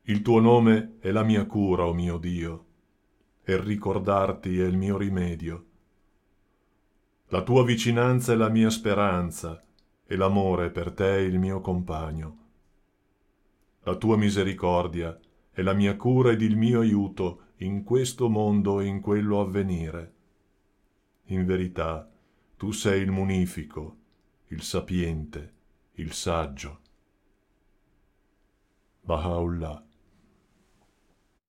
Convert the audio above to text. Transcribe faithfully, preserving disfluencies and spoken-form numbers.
Il tuo nome è la mia cura, o mio Dio, e il ricordarti è il mio rimedio. La tua vicinanza è la mia speranza, e l'amore per te è il mio compagno. La tua misericordia è la mia cura ed il mio aiuto in questo mondo e in quello a venire. In verità, tu sei il munifico, il sapiente, il saggio. Baha'u'llah.